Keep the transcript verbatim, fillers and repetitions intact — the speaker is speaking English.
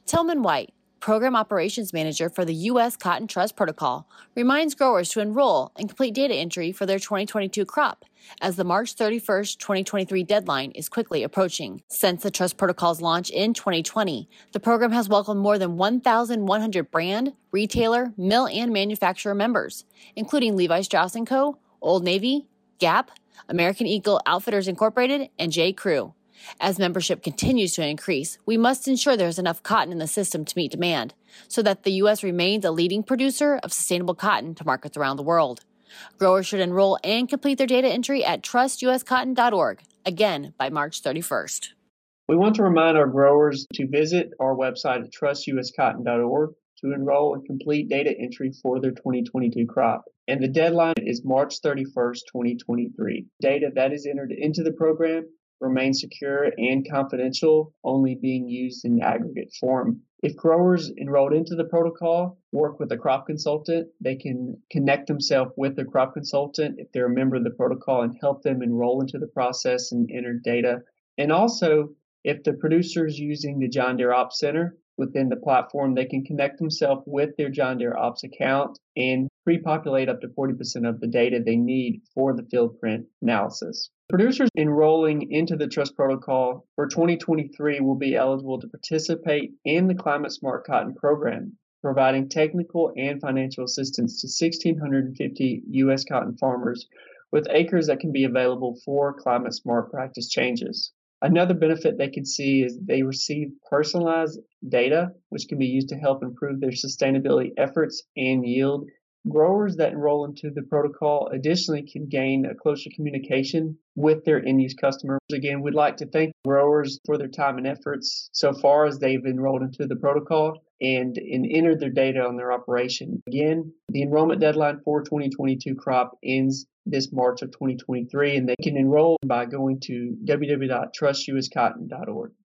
Tillman White, Program Operations Manager for the U S Cotton Trust Protocol, reminds growers to enroll and complete data entry for their twenty twenty-two crop, as the March thirty-first, twenty twenty-three deadline is quickly approaching. Since the Trust Protocol's launch in twenty twenty, the program has welcomed more than one thousand one hundred brand, retailer, mill, and manufacturer members, including Levi Strauss and Co., Old Navy, Gap, American Eagle Outfitters Incorporated, and J. Crew. As membership continues to increase, we must ensure there is enough cotton in the system to meet demand, so that the U S remains a leading producer of sustainable cotton to markets around the world. Growers should enroll and complete their data entry at trust u s cotton dot org, again by March thirty-first. We want to remind our growers to visit our website at trust u s cotton dot org to enroll and complete data entry for their twenty twenty-two crop. And the deadline is March thirty-first, twenty twenty-three. Data that is entered into the program remain secure and confidential, only being used in aggregate form. If growers enrolled into the protocol work with a crop consultant, they can connect themselves with their crop consultant if they're a member of the protocol and help them enroll into the process and enter data. And also, if the producer is using the John Deere Ops Center within the platform, they can connect themselves with their John Deere Ops account and pre-populate up to forty percent of the data they need for the field print analysis. Producers enrolling into the Trust Protocol for twenty twenty-three will be eligible to participate in the Climate Smart Cotton Program, providing technical and financial assistance to one thousand six hundred fifty U S cotton farmers with acres that can be available for climate smart practice changes. Another benefit they can see is they receive personalized data, which can be used to help improve their sustainability efforts and yield. Growers that enroll into the protocol additionally can gain a closer communication with their end-use customers. Again, we'd like to thank growers for their time and efforts so far as they've enrolled into the protocol and, and entered their data on their operation. Again, the enrollment deadline for twenty twenty-two crop ends this March of twenty twenty-three, and they can enroll by going to w w w dot trust u s cotton dot org.